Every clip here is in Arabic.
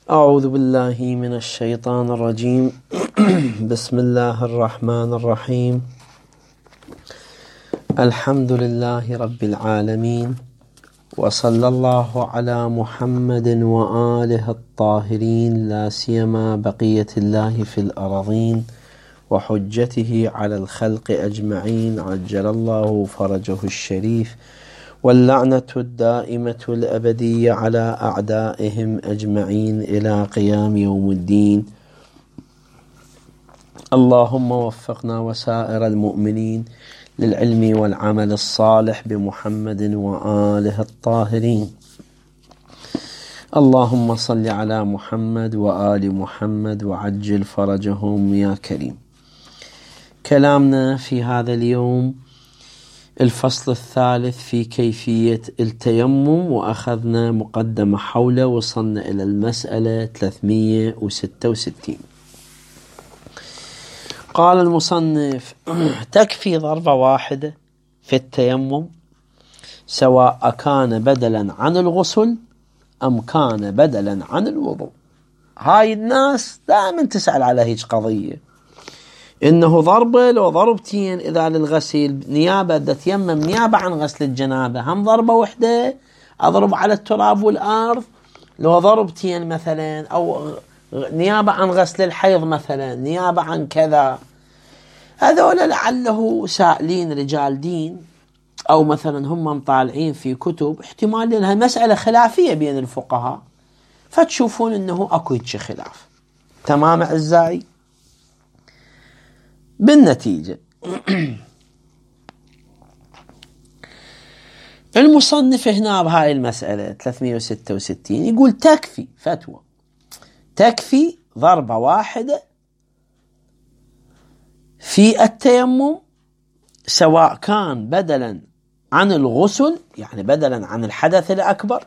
أعوذ بالله من الشيطان الرجيم. بسم الله الرحمن الرحيم. الحمد لله رب العالمين، وصلى الله على محمد وآله الطاهرين، لا سيما بقية الله في الأرضين وحجته على الخلق أجمعين، عجل الله فرجه الشريف، واللعنة الدائمة الأبدية على أعدائهم أجمعين إلى قيام يوم الدين. اللهم وفقنا وسائر المؤمنين للعلم والعمل الصالح بمحمد وآله الطاهرين. اللهم صل على محمد وآل محمد وعجل فرجهم يا كريم. كلامنا في هذا اليوم الفصل الثالث في كيفية التيمم، وأخذنا مقدمة حوله، وصلنا إلى المسألة 366. قال المصنف: تكفي ضربة واحدة في التيمم سواء كان بدلا عن الغسل أم كان بدلا عن الوضوء. هاي الناس دائما تسأل على هيج قضية، إنه ضربة لو ضربتين إذا للغسيل نيابة تيمم نيابة عن غسل الجنابة، هم ضربة واحدة أضرب على التراب والأرض، لو ضربتين مثلا، أو نيابة عن غسل الحيض مثلا، نيابة عن كذا. هذول لعله سائلين رجال دين، أو مثلا هم مطالعين في كتب، احتمال لأنها مسألة خلافية بين الفقهاء، فتشوفون إنه أكو خلاف. تمام أعزائي؟ بالنتيجة المصنف هنا بهاي المسألة 366 يقول تكفي فتوى، تكفي ضربة واحدة في التيمم سواء كان بدلا عن الغسل، يعني بدلا عن الحدث الأكبر.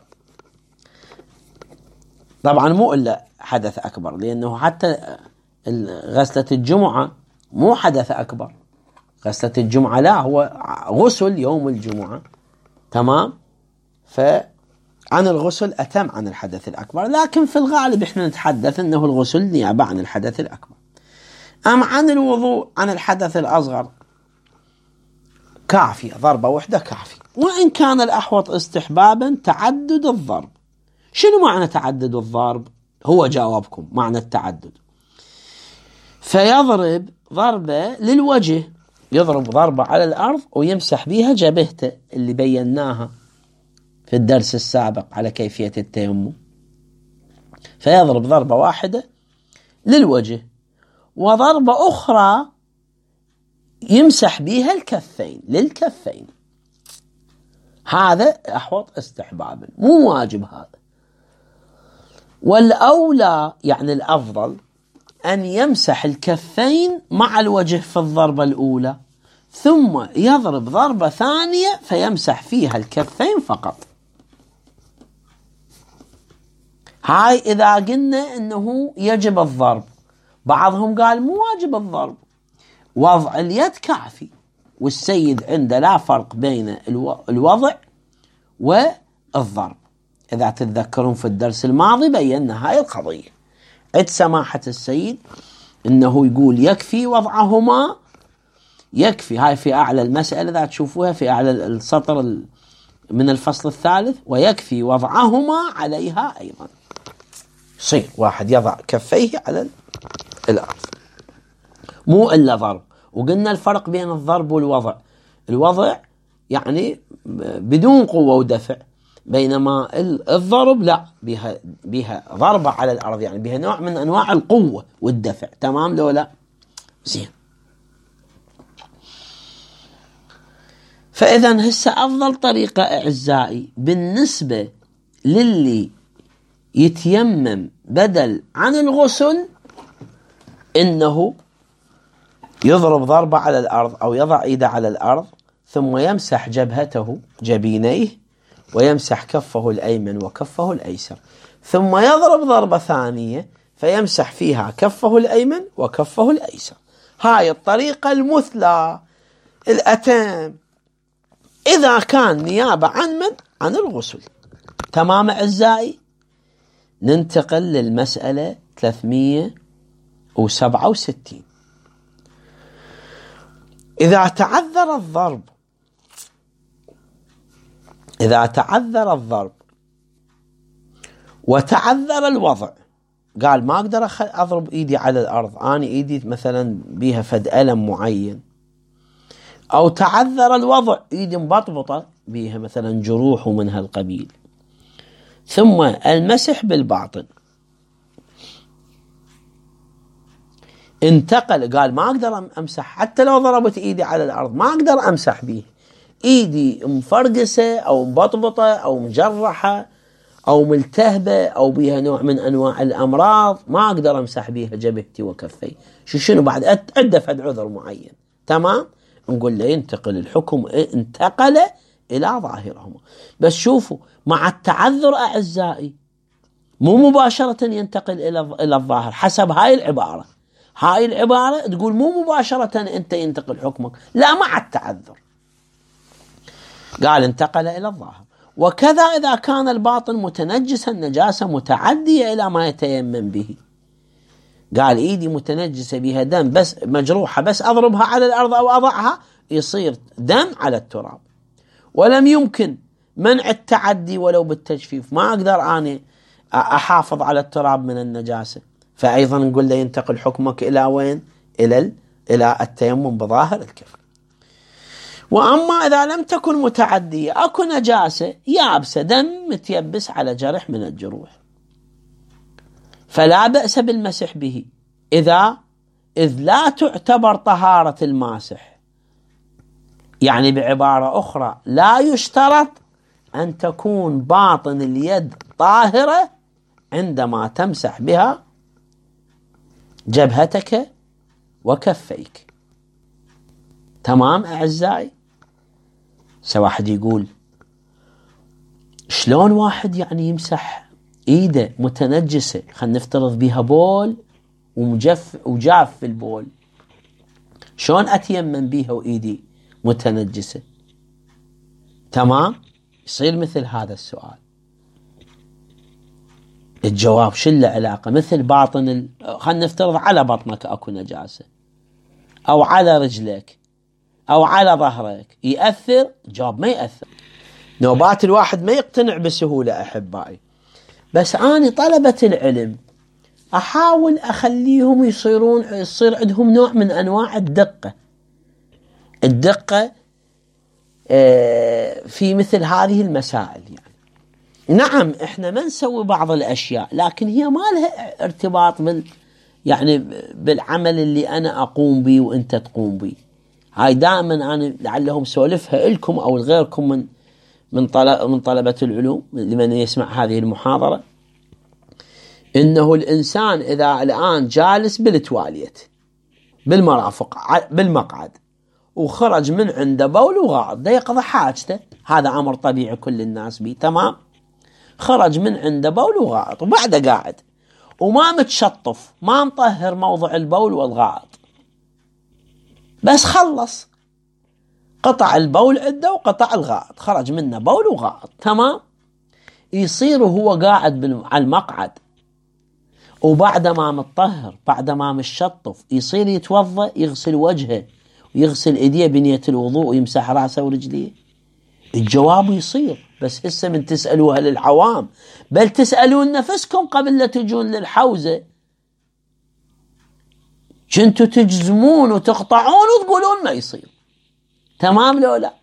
طبعا مو إلا حدث أكبر، لأنه حتى غسلة الجمعة مو حدث أكبر، غسلة الجمعة لا، هو غسل يوم الجمعة. تمام؟ فعن الغسل أتم عن الحدث الأكبر، لكن في الغالب إحنا نتحدث أنه الغسل نيابة عن الحدث الأكبر. أم عن الوضوء عن الحدث الأصغر كافية، ضربة واحدة كافية. وإن كان الأحوط استحبابا تعدد الضرب. شنو معنى تعدد الضرب؟ هو جاوبكم معنى التعدد. فيضرب ضربة للوجه، يضرب ضربة على الأرض ويمسح بها جبهته اللي بيناها في الدرس السابق على كيفية التيمم. فيضرب ضربة واحدة للوجه، وضربة أخرى يمسح بها الكفين للكفين. هذا أحوط استحبابا، مو واجب هذا. والأولى يعني الأفضل أن يمسح الكفين مع الوجه في الضربة الأولى، ثم يضرب ضربة ثانية فيمسح فيها الكفين فقط. هاي إذا قلنا أنه يجب الضرب. بعضهم قال مو واجب الضرب، وضع اليد كافي، والسيد عنده لا فرق بين الوضع والضرب. إذا تتذكرون في الدرس الماضي بينا هاي القضية. عند سماحة السيد إنه يقول يكفي وضعهما، يكفي، هاي في أعلى المسألة إذا تشوفوها في أعلى السطر من الفصل الثالث، ويكفي وضعهما عليها أيضا. صير واحد يضع كفيه على الأرض، مو إلا ضرب. وقلنا الفرق بين الضرب والوضع، الوضع يعني بدون قوة ودفع، بينما الضرب لا، بها ضربة على الأرض، يعني بها نوع من أنواع القوة والدفع. تمام لو لا؟ زين. فإذا هسه أفضل طريقة أعزائي بالنسبة للي يتيمم بدل عن الغسل إنه يضرب ضربة على الأرض، أو يضع إيده على الأرض، ثم يمسح جبهته جبينيه، ويمسح كفه الأيمن وكفه الأيسر، ثم يضرب ضربة ثانية فيمسح فيها كفه الأيمن وكفه الأيسر. هاي الطريقة المثلى الأتم إذا كان نيابة عن من؟ عن الغسل. تمام أعزائي؟ ننتقل للمسألة 367. إذا تعذر الضرب وتعذر الوضع، قال ما أقدر أضرب إيدي على الأرض، أنا إيدي مثلا بيها فد ألم معين، أو تعذر الوضع إيدي مبطبطة بيها مثلا جروح من هالقبيل، ثم المسح بالباطن. انتقل، قال ما أقدر أمسح حتى لو ضربت إيدي على الأرض، ما أقدر أمسح بيه، إيدي مفرقسة أو مبطبطة أو مجرحة أو ملتهبة أو بيها نوع من أنواع الأمراض، ما أقدر أمسح بيها جبهتي وكفي. شنو بعد؟ أدى فد عذر معين. تمام، نقول له ينتقل الحكم، انتقل إلى ظاهرهما. بس شوفوا، مع التعذر أعزائي مو مباشرة ينتقل إلى الظاهر حسب هاي العبارة. هاي العبارة تقول مو مباشرة أنت ينتقل حكمك، لا، مع التعذر. قال انتقل إلى الظاهر. وكذا إذا كان الباطن متنجسا نجاسة متعدية إلى ما يتيمم به. قال إيدي متنجسة بها دم، بس مجروحة، بس أضربها على الأرض أو أضعها يصير دم على التراب، ولم يمكن منع التعدي ولو بالتجفيف، ما أقدر أنا أحافظ على التراب من النجاسة، فأيضا نقول له ينتقل حكمك إلى وين؟ إلى التيمم بظاهر الكف. وأما إذا لم تكن متعدية، أكو نجاسة يابسة، دم متيبس على جرح من الجروح، فلا بأس بالمسح به إذ لا تعتبر طهارة الماسح. يعني بعبارة أخرى، لا يشترط أن تكون باطن اليد طاهرة عندما تمسح بها جبهتك وكفيك. تمام أعزائي؟ واحد يقول شلون واحد يعني يمسح ايده متنجسة، خلينا نفترض بها بول وجاف في البول، شلون أتيمم بها وإيدي متنجسة؟ تمام، يصير مثل هذا السؤال. الجواب شو له علاقة؟ مثل باطن خلينا نفترض على بطنك أكو نجاسة، أو على رجلك، أو على ظهرك، يأثر؟ جواب ما يأثر. نوبات الواحد ما يقتنع بسهولة أحبائي، بس أنا طلبة العلم أحاول أخليهم يصير عندهم نوع من أنواع الدقة في مثل هذه المسائل. يعني نعم إحنا ما نسوي بعض الأشياء، لكن هي ما لها ارتباط يعني بالعمل اللي أنا أقوم به وأنت تقوم به. هاي دائما أنا لعلهم سولفها لكم أو لغيركم من طلبة العلوم لمن يسمع هذه المحاضرة، إنه الإنسان إذا الآن جالس بالتواليت بالمرافق بالمقعد وخرج من عنده بول وغائط، ده يقضي حاجته، هذا أمر طبيعي كل الناس به. تمام، خرج من عنده بول وغائط وبعده قاعد وما متشطف، ما مطهر موضع البول والغائط، بس خلص قطع البول عنده وقطع الغائط، خرج منه بول وغائط. تمام، يصير هو قاعد على المقعد وبعد ما متطهر بعد ما متشطف يصير يتوضأ، يغسل وجهه ويغسل ايديه بنية الوضوء ويمسح راسه ورجليه؟ الجواب يصير، بس هسه من تسألوها للعوام، بل تسألون نفسكم قبل لا تجون للحوزة، كنتوا تجزمون وتقطعون وتقولون ما يصير. تمام لو لا؟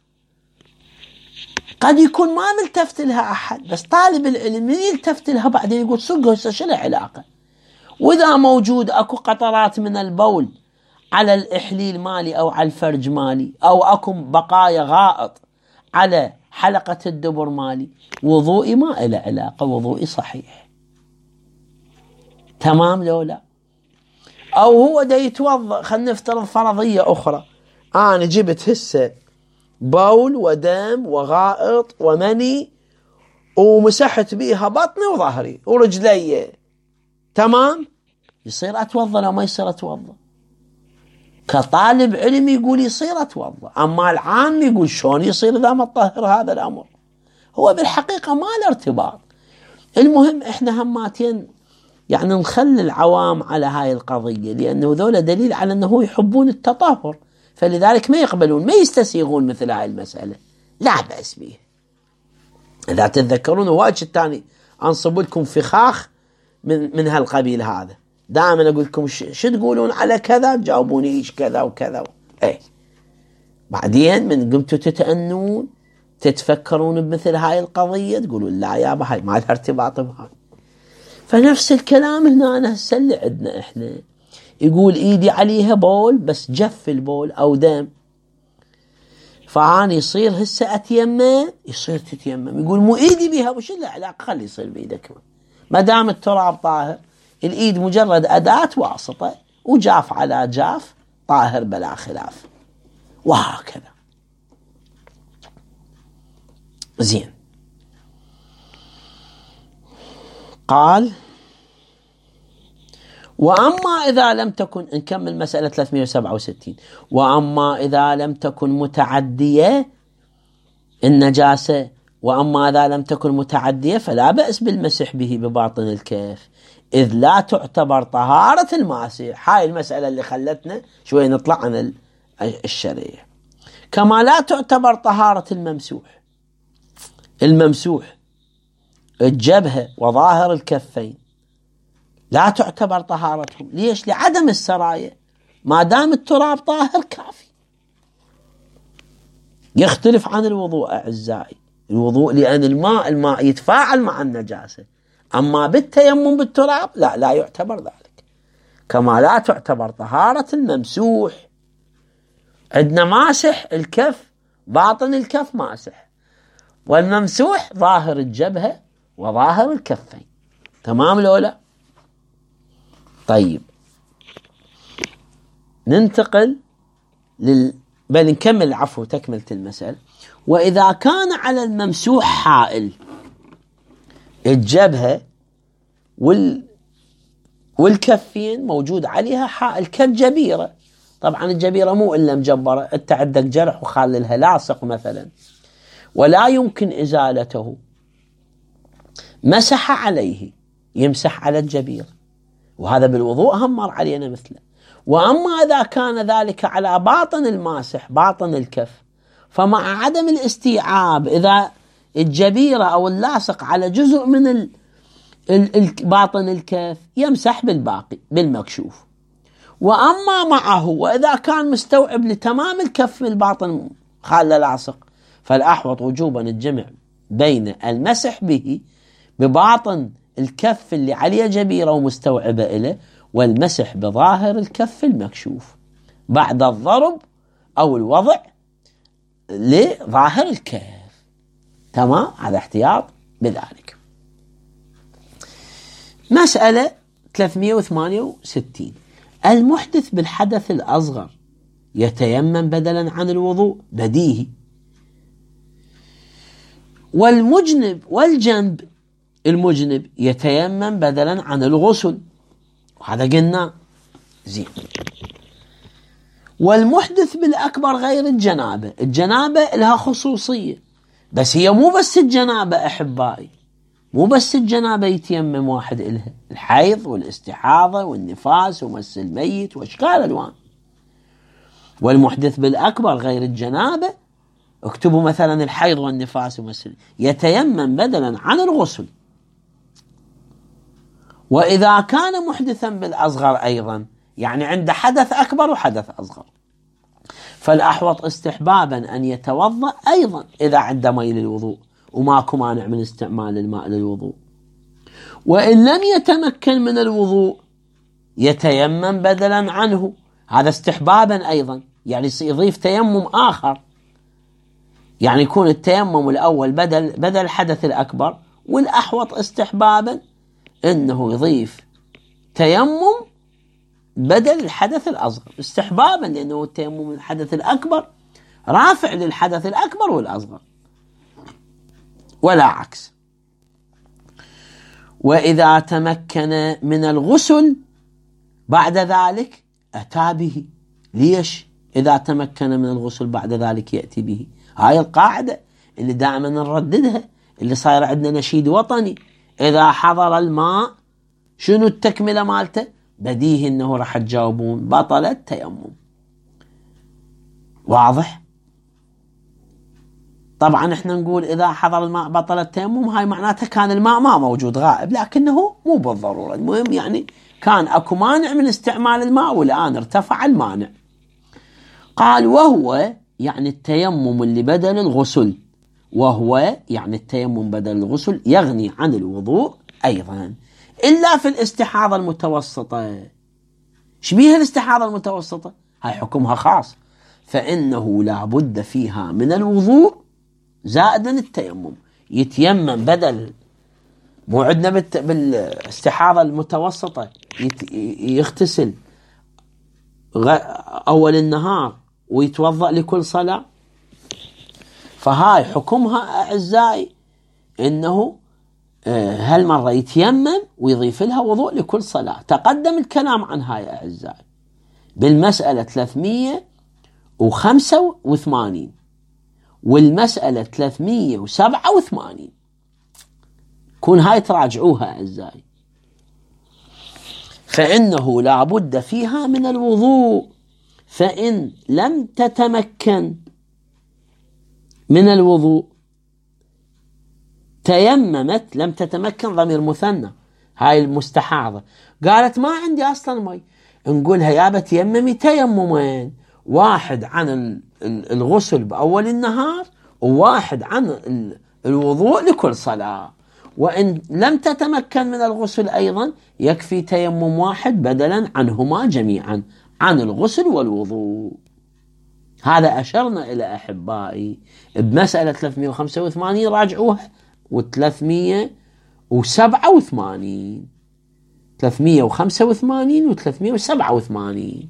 قد يكون ما ملتفت لها أحد، بس طالب العلم يلتفت لها بعدين يقول صدق هسه شو العلاقة؟ وإذا موجود أكو قطرات من البول على الإحليل مالي أو على الفرج مالي، أو أكو بقايا غائط على حلقة الدبر مالي، وضوئي ما له علاقة، وضوئي صحيح. تمام لو لا؟ أو هو دا يتوضأ، خلينا نفترض فرضية أخرى، أنا جبت هسه بول ودم وغائط ومني ومسحت بيها بطني وظهري ورجلي، تمام، يصير أتوضأ لو ما يصير أتوضأ؟ كطالب علم يقول يصير أتوضأ، أما العام يقول شلون يصير إذا ما تطهر هذا الأمر؟ هو بالحقيقة ما له ارتباط. المهم احنا هماتين يعني نخلي العوام على هاي القضية، لأنه ذولا دليل على أنه يحبون التطهر، فلذلك ما يقبلون، ما يستسيغون مثل هاي المسألة. لا بأس به. إذا تتذكرون واجه الثاني أنصب لكم فخاخ من هالقبيل هذا، دائما أقول لكم شو تقولون على كذا، تجاوبوني إيش كذا وكذا إيه. بعدين من قمتوا تتأنون تتفكرون بمثل هاي القضية تقولون لا يابا هاي ما لها ارتباط بهاي. فنفس الكلام هنا أنا هسه اللي عندنا إحنا، يقول إيدي عليها بول بس جف البول أو دم، فعاني يصير هسه أتيمم، يصير تتيمم، يقول مو إيدي بيها وش العلاقة، خلي يصير بإيدك ما دام التراب طاهر، الإيد مجرد أداة واسطة، وجاف على جاف طاهر بلا خلاف، وهكذا. زين. قال وأما إذا لم تكن، نكمل مسألة 367، وأما إذا لم تكن متعدية النجاسة، وأما إذا لم تكن متعدية فلا بأس بالمسح به بباطن الكف، إذ لا تعتبر طهارة الماسح. هاي المسألة اللي خلتنا شوي نطلع عن الشريعة. كما لا تعتبر طهارة الممسوح، الممسوح الجبهة وظاهر الكفين لا تعتبر طهارتهم. ليش؟ لعدم السراية، ما دام التراب طاهر كافي. يختلف عن الوضوء أعزائي، الوضوء لأن الماء يتفاعل مع النجاسة، أما بالتيمم بالتراب لا يعتبر ذلك. كما لا تعتبر طهارة الممسوح. عندنا ماسح الكف، باطن الكف ماسح، والممسوح ظاهر الجبهة وظاهر الكفين. تمام لولا؟ طيب ننتقل بل نكمل عفو تكملة المسألة. وإذا كان على الممسوح حائل، الجبهة والكفين موجود عليها حائل كالجبيرة، طبعا الجبيرة مو إلا مجبرة، أنت عندك جرح وخاللها لاصق مثلا ولا يمكن إزالته، مسح عليه، يمسح على الجبيرة، وهذا بالوضوء هم مر علينا مثله. وأما إذا كان ذلك على باطن الماسح، باطن الكف، فمع عدم الاستيعاب، إذا الجبيرة أو اللاصق على جزء من باطن الكف يمسح بالباقي بالمكشوف. وأما معه، وإذا كان مستوعب لتمام الكف من الباطن خال لاصق، فالأحوط وجوبا الجمع بين المسح به بباطن الكف اللي عليه جبيرة ومستوعبة إله، والمسح بظاهر الكف المكشوف بعد الضرب أو الوضع لظاهر الكف. تمام، هذا احتياط بذلك. مسألة 368، المحدث بالحدث الأصغر يتيمم بدلا عن الوضوء، بديهي. والمجنب والجنب، المجنب يتيمم بدلا عن الغسل، وهذا قلنا. زين. والمحدث بالأكبر غير الجنابة، الجنابة لها خصوصية، بس هي مو بس الجنابة أحبائي، مو بس الجنابة يتيمم واحد إلها، الحيض والاستحاضة والنفاس ومس الميت واشكال ألوان. والمحدث بالأكبر غير الجنابة، اكتبوا مثلا الحيض والنفاس ومس، يتيمم بدلا عن الغسل. وإذا كان محدثا بالأصغر أيضا، يعني عنده حدث أكبر وحدث أصغر، فالأحوط استحبابا أن يتوضأ أيضا إذا عنده مي للوضوء وماكو مانع من استعمال الماء للوضوء. وإن لم يتمكن من الوضوء يتيمم بدلا عنه، هذا استحبابا أيضا، يعني يضيف تيمم آخر، يعني يكون التيمم الأول بدل الحدث الأكبر، والأحوط استحبابا أنه يضيف تيمم بدل الحدث الأصغر، استحبابا، لأنه التيمم الحدث الأكبر رافع للحدث الأكبر والأصغر ولا عكس. وإذا تمكن من الغسل بعد ذلك أتى به. ليش؟ إذا تمكن من الغسل بعد ذلك يأتي به. هاي القاعدة اللي دائما نرددها، اللي صاير عندنا نشيد وطني، إذا حضر الماء شنو التكملة مالته؟ بديهي أنه راح تجاوبون بطل التيمم. واضح؟ طبعا احنا نقول إذا حضر الماء بطل التيمم، هاي معناتها كان الماء ما موجود غائب، لكنه مو بالضرورة. المهم يعني كان أكو مانع من استعمال الماء والآن ارتفع المانع. قال وهو يعني التيمم اللي بدل الغسل، وهو يعني التيمم بدل الغسل يغني عن الوضوء أيضا، إلا في الاستحاضة المتوسطة. شبيه الاستحاضة المتوسطة؟ هاي حكمها خاص، فإنه لا بد فيها من الوضوء زائدا التيمم. يتيمم بدل، مو عندنا بالاستحاضة المتوسطة يغتسل أول النهار ويتوضأ لكل صلاة، فهاي حكمها أعزائي إنه هالمرة يتيمم ويضيف لها وضوء لكل صلاة. تقدم الكلام عن هاي أعزائي بالمسألة 385 والمسألة 387، كون هاي تراجعوها أعزائي. فإنه لا بد فيها من الوضوء، فإن لم تتمكن من الوضوء تيممت. لم تتمكن ضمير مثنى، هاي المستحاضة قالت ما عندي أصلا مي، نقولها يا بتيممي تيممين، واحد عن الغسل بأول النهار وواحد عن الوضوء لكل صلاة. وإن لم تتمكن من الغسل أيضا يكفي تيمم واحد بدلا عنهما جميعا، عن الغسل والوضوء. هذا أشرنا إلى أحبائي بمسألة 385 راجعوها، و387 385 و387.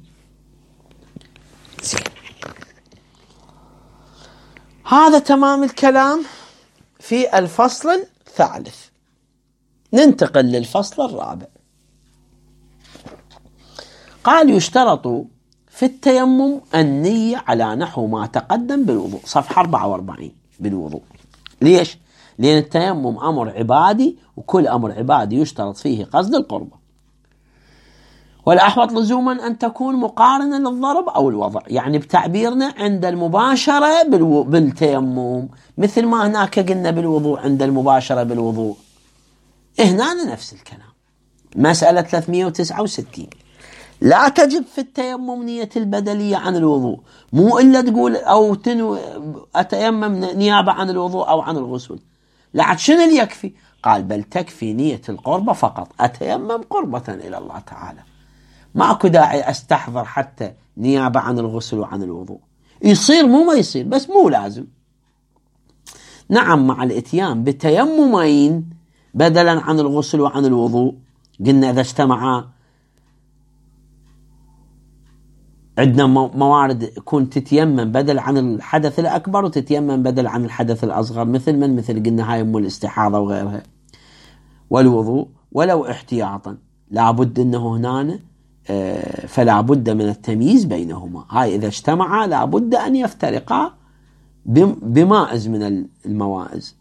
هذا تمام الكلام في الفصل الثالث. ننتقل للفصل الرابع. قال يشترط في التيمم النية على نحو ما تقدم بالوضوء، صفحة 44 بالوضوء. ليش؟ لأن التيمم أمر عبادي، وكل أمر عبادي يشترط فيه قصد القربة، والأحوط لزوما أن تكون مقارنة للضرب أو الوضع، يعني بتعبيرنا عند المباشرة بالتيمم، مثل ما هناك قلنا بالوضوء عند المباشرة بالوضوء، هنا نفس الكلام. مسألة 369 لا تجب في التيمم نية البدلية عن الوضوء، مو إلا تقول أو تنوي أتيمم نيابة عن الوضوء أو عن الغسل، لا شنو اللي يكفي؟ قال بل تكفي نية القربة فقط، أتيمم قربة إلى الله تعالى، ماكو داعي أستحضر حتى نيابة عن الغسل وعن الوضوء. يصير مو ما يصير، بس مو لازم. نعم مع الاتيان بتيممين بدلا عن الغسل وعن الوضوء، قلنا إذا اجتمعا عندنا موارد كون تتيمم بدل عن الحدث الأكبر وتتيمم بدل عن الحدث الأصغر، مثل قلنا هاي الاستحاضة وغيرها والوضوء، ولو احتياطا لابد أنه هنا فلا بد من التمييز بينهما. هاي إذا اجتمعا لابد أن يفترقا بمائز من الموائز،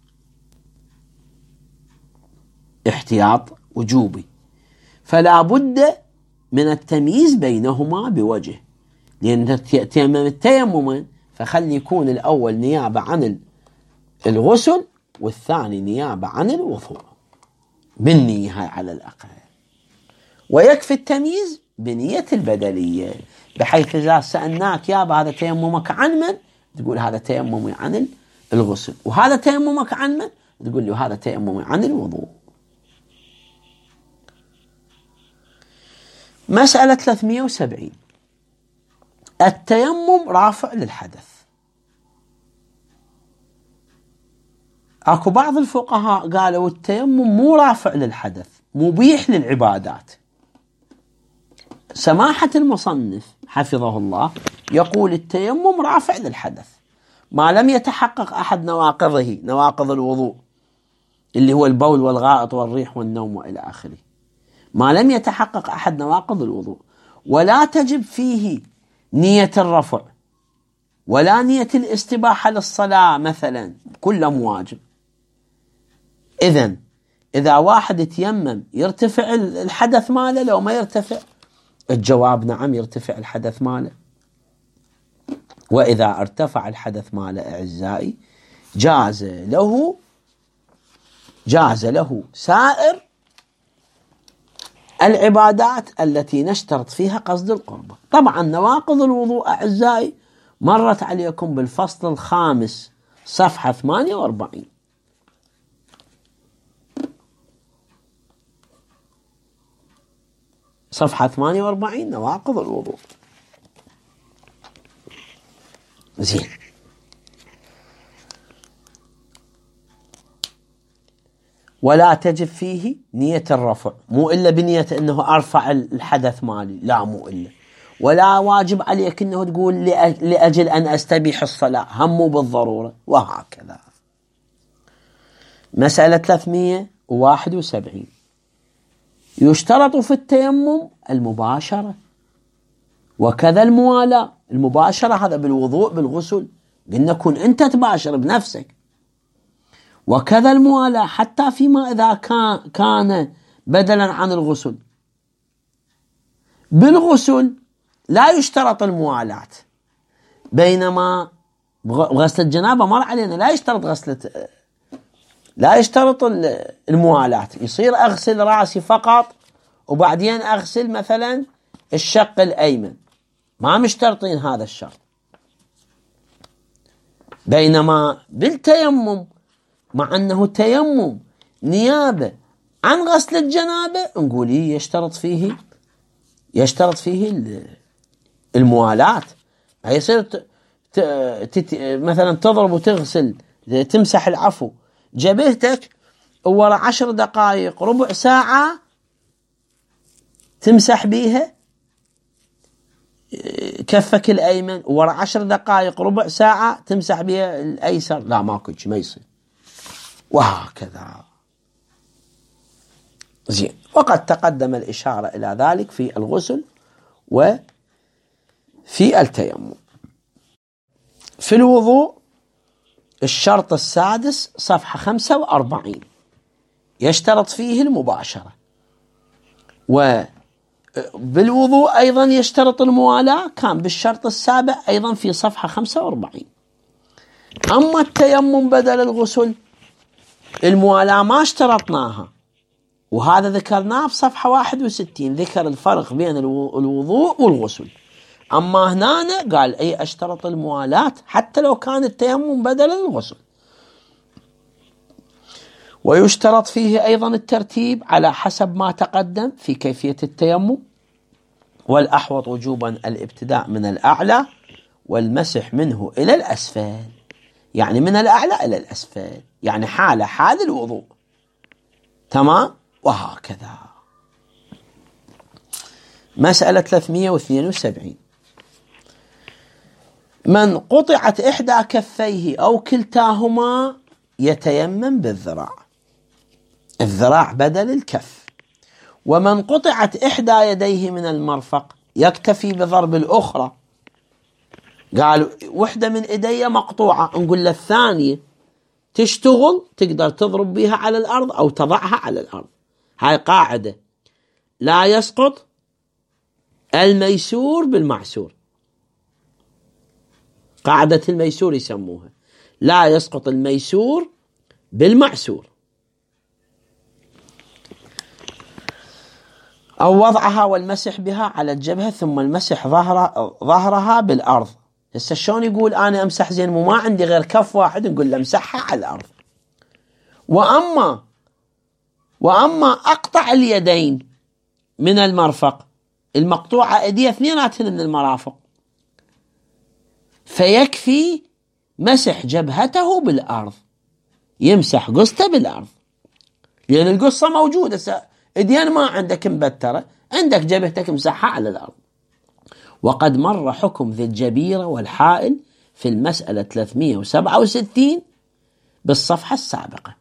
احتياط وجوبي، فلا بد من التمييز بينهما بوجه، لأن تيمم التيمم فخلي يكون الأول نيابة عن الغسل والثاني نيابة عن الوضوء بالنية على الأقل، ويكفي التمييز بنية البدلية، بحيث إذا سألناك يابا هذا تيممك عن من؟ تقول هذا تيممي عن الغسل، وهذا تيممك عن من؟ تقول له هذا تيممي عن الوضوء. مسألة 370 التيمم رافع للحدث. أكو بعض الفقهاء قالوا التيمم مو رافع للحدث، مبيح للعبادات. سماحة المصنف حفظه الله يقول التيمم رافع للحدث ما لم يتحقق أحد نواقضه، نواقض الوضوء اللي هو البول والغائط والريح والنوم وإلى آخره، ما لم يتحقق أحد نواقض الوضوء، ولا تجب فيه نية الرفع ولا نية الاستباحة للصلاة مثلا، كله مواجب. إذن إذا واحد يتيمم يرتفع الحدث ماله لو ما يرتفع؟ الجواب نعم، يرتفع الحدث ماله. وإذا ارتفع الحدث ماله أعزائي جاز له سائر العبادات التي نشترط فيها قصد القربة. طبعا نواقض الوضوء أعزائي مرت عليكم بالفصل الخامس صفحة 48. صفحة 48 نواقض الوضوء. زين. ولا تجب فيه نية الرفع، مو إلا بنية أنه أرفع الحدث مالي، لا مو إلا. ولا واجب عليك أنه تقول لأجل أن أستبيح الصلاة، هم بالضرورة، وهكذا. مسألة 371. يشترط في التيمم المباشرة وكذا الموالاة. المباشرة هذا بالوضوء بالغسل، قلنا كن أنت تباشر بنفسك. وكذا الموالاة حتى فيما إذا كان بدلا عن الغسل. بالغسل لا يشترط الموالاة، بينما غسل الجنابة مر علينا لا يشترط الموالاة. يصير أغسل رأسي فقط وبعدين أغسل مثلا الشق الأيمن، ما مشترطين هذا الشرط. بينما بالتيمم مع أنه تيمم نيابة عن غسل الجنابة نقول يشترط فيه الموالاة. يصير مثلا تضرب وتغسل تمسح العفو جبهتك وورا 10 دقائق ربع ساعة تمسح بيها كفك الأيمن، وورا 10 دقائق ربع ساعة تمسح بيها الأيسر، لا ماكو شيء، ما يصير. وهكذا. زين. وقد تقدم الإشارة إلى ذلك في الغسل وفي التيمم. في الوضوء الشرط السادس صفحة 45 يشترط فيه المباشرة. وبالوضوء أيضا يشترط الموالاة، كان بالشرط السابع أيضا في صفحة 45. أما التيمم بدل الغسل الموالاة ما اشترطناها، وهذا ذكرناه في صفحة 61، ذكر الفرق بين الوضوء والغسل. أما هنا قال أي أشترط الموالاة حتى لو كان التيمم بدل الغسل. ويشترط فيه أيضا الترتيب على حسب ما تقدم في كيفية التيمم. والأحوط وجوبا الابتداء من الأعلى والمسح منه إلى الأسفل، يعني من الأعلى إلى الأسفل، يعني حال الوضوء. تمام. وهكذا. مسألة 372. من قطعت إحدى كفيه أو كلتاهما يتيمم بالذراع، الذراع بدل الكف. ومن قطعت إحدى يديه من المرفق يكتفي بضرب الأخرى. قالوا وحدة من إيدي مقطوعة، نقول للثانية تشتغل تقدر تضرب بها على الأرض أو تضعها على الأرض. هاي قاعدة، لا يسقط الميسور بالمعسور. قاعدة الميسور يسموها، لا يسقط الميسور بالمعسور. أو وضعها والمسح بها على الجبهة ثم المسح ظهرها بالأرض. هسه شلون يقول أنا أمسح زين وما عندي غير كف واحد، نقول له امسحها على الأرض. وأما أقطع اليدين من المرفق، المقطوعة أيديها اثنيناتهن من المرافق، فيكفي مسح جبهته بالأرض، يمسح قصته بالأرض، لأن القصة موجودة. ايديان ما عندك مبترة، عندك جبهتك مسحها على الأرض. وقد مر حكم ذي الجبيرة والحائل في المسألة 367 بالصفحة السابقة.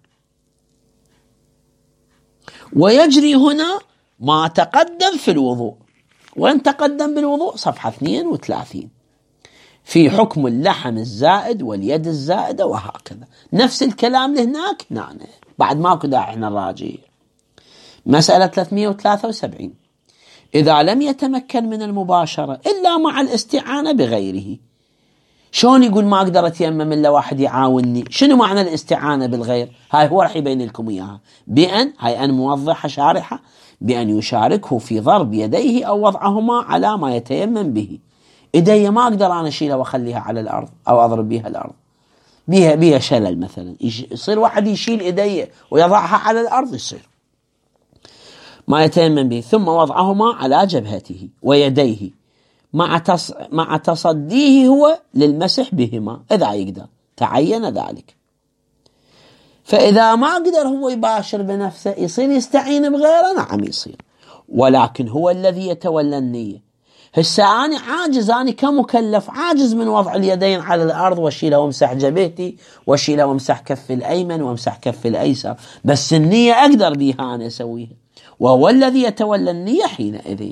ويجري هنا ما تقدم في الوضوء. وين تقدم بالوضوء؟ صفحة 32 في حكم اللحم الزائد واليد الزائدة، وهكذا نفس الكلام لهناك. نعم بعد ماكو داعي احنا نراجع. مسألة 373: إذا لم يتمكن من المباشرة إلا مع الاستعانة بغيره. شلون يقول ما أقدر أتيمم إلا واحد يعاونني؟ شنو معنى الاستعانة بالغير؟ هاي هو راح يبين لكم إياها هاي أن موضحة شارحة بأن يشاركه في ضرب يديه أو وضعهما على ما يتيمم به. إيدي ما أقدر أنا أشيلها وأخليها على الأرض أو أضرب بها الأرض، بيها شلل مثلا، يصير واحد يشيل إيديه ويضعها على الأرض، يصير ما يتيمم به. ثم وضعهما على جبهته ويديه مع تصديه هو للمسح بهما إذا يقدر، تعين ذلك. فإذا ما قدر هو يباشر بنفسه يصير يستعين بغيره، نعم يصير، ولكن هو الذي يتولى النية. هسه أنا عاجز، أنا كمكلف عاجز من وضع اليدين على الأرض واشيلها وامسح جبهتي واشيلها وامسح كف الأيمن وامسح كف الأيسر، بس النية أقدر بها أنا أسويها، وهو الذي يتولى النية حينئذ.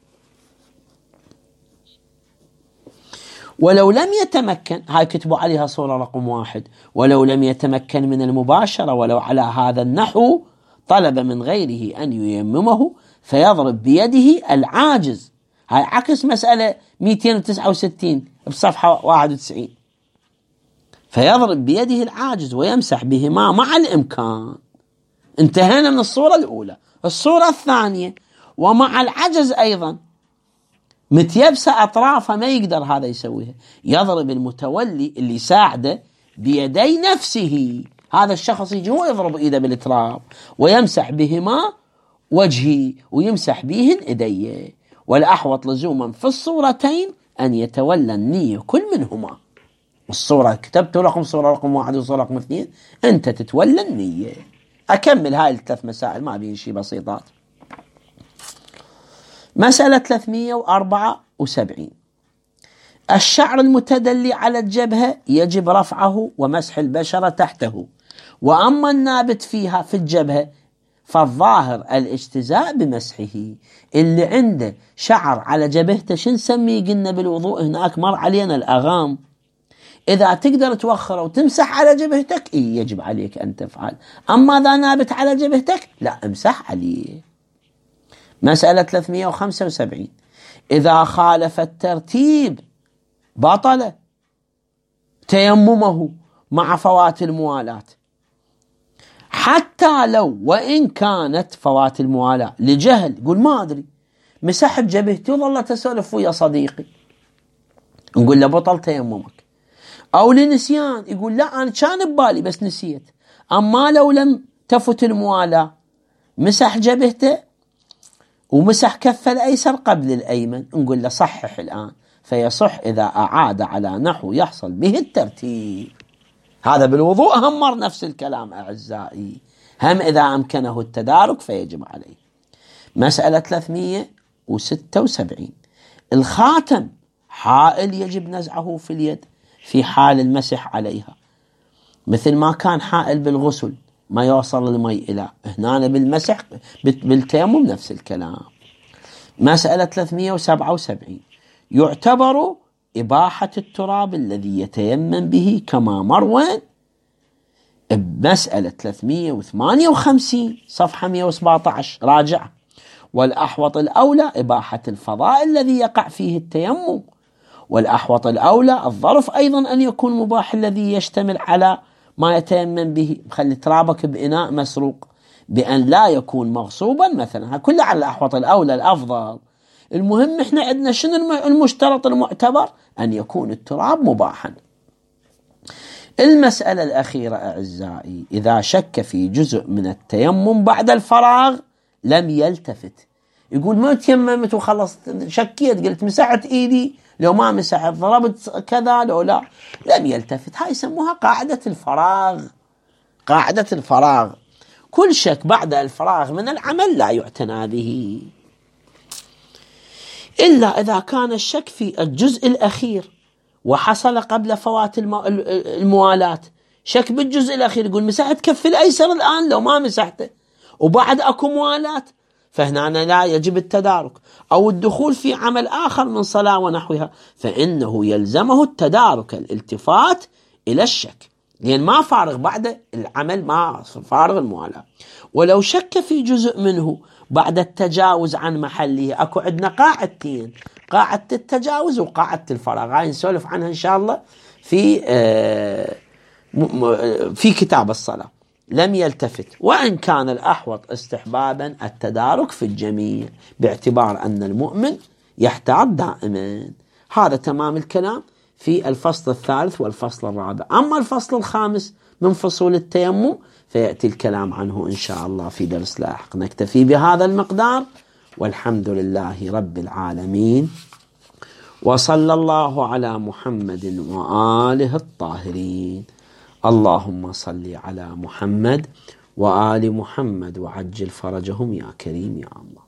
ولو لم يتمكن، هاي كتبوا عليها صورة رقم 1، ولو لم يتمكن من المباشرة ولو على هذا النحو طلب من غيره أن ييممه فيضرب بيده العاجز. هاي عكس مسألة 269 بصفحة 91. فيضرب بيده العاجز ويمسح بهما مع الإمكان. انتهينا من الصورة الأولى. الصورة الثانية: ومع العجز أيضا، متيبسة أطرافه ما يقدر هذا يسويها، يضرب المتولي اللي ساعده بيدي نفسه. هذا الشخص يجي هو يضرب إيده بالتراب ويمسح بهما وجهي ويمسح بهن إيديه. والأحوط لزوما في الصورتين أن يتولى النية كل منهما. الصورة كتبت لكم صورة رقم 1 وصورة رقم 2، أنت تتولى النية. أكمل هاي الثلاث مسائل، ما بين شيء بسيطات. مسألة 374: الشعر المتدلي على الجبهة يجب رفعه ومسح البشرة تحته، وأما النابت فيها في الجبهة فالظاهر الاجتزاء بمسحه. اللي عنده شعر على جبهته شو نسميه؟ قلنا بالوضوء هناك مر علينا الأغام. إذا تقدر توخره وتمسح على جبهتك يجب عليك أن تفعل، أما إذا نابت على جبهتك لا، امسح عليه. مسألة 375: إذا خالف الترتيب بطل تيممه مع فوات الموالاة، حتى لو وإن كانت فوات الموالاة لجهل. يقول ما أدري، مسحت جبهتي وظلت أسولف ويا صديقي، نقول له بطل تيممك. أو لنسيان، يقول لا أنا كان ببالي بس نسيت. أما لو لم تفت الموالاة، مسح جبهته ومسح كف الأيسر قبل الأيمن، نقول له صحح الآن، فيصح إذا أعاد على نحو يحصل به الترتيب. هذا بالوضوء هم مر نفس الكلام أعزائي، هم إذا أمكنه التدارك فيجب عليه. مسألة 376: الخاتم حائل يجب نزعه في اليد في حال المسح عليها، مثل ما كان حائل بالغسل ما يوصل المي إلى هنا، بالمسح بالتيمم نفس الكلام. مسألة 377: يعتبر إباحة التراب الذي يتيمم به كما مروان بمسألة 358 صفحة 117، راجع. والأحوط الأولى إباحة الفضاء الذي يقع فيه التيمم، والأحوط الأولى الظرف أيضا أن يكون مباح الذي يشتمل على ما يتيمم به. خلي ترابك بإناء مسروق بأن لا يكون مغصوبا مثلا، كله على الأحوط الأولى الأفضل. المهم إحنا عندنا شنو المشترط المعتبر؟ أن يكون التراب مباحا. المسألة الأخيرة أعزائي: إذا شك في جزء من التيمم بعد الفراغ لم يلتفت. يقول ما تيممت وخلص، شكيت، قلت مسحت إيدي، لو ما مسحت ضربت كذا، لو لا، لم يلتفت. هاي يسموها قاعدة الفراغ. قاعدة الفراغ، كل شك بعد الفراغ من العمل لا يعتنى به، إلا إذا كان الشك في الجزء الأخير وحصل قبل فوات الموالاة. شك بالجزء الأخير، يقول مسحت كف الأيسر الآن لو ما مسحته وبعد أكو موالاة، فهنا لا يجب التدارك. أو الدخول في عمل آخر من صلاة ونحوها، فإنه يلزمه التدارك، الالتفات إلى الشك. لأن ما فارغ بعد العمل، ما فارغ الموالاة. ولو شك في جزء منه بعد التجاوز عن محله، أكو عندنا قاعدتين، قاعدة التجاوز وقاعدة الفراغ، هاي نسولف عنها إن شاء الله في كتاب الصلاة. لم يلتفت، وإن كان الأحوط استحبابا التدارك في الجميع باعتبار أن المؤمن يحتاط دائما. هذا تمام الكلام في الفصل الثالث والفصل الرابع. أما الفصل الخامس من فصول التيمم فيأتي الكلام عنه إن شاء الله في درس لاحق. نكتفي بهذا المقدار، والحمد لله رب العالمين، وصلى الله على محمد وآله الطاهرين. اللهم صل على محمد وآل محمد وعجل فرجهم يا كريم يا الله.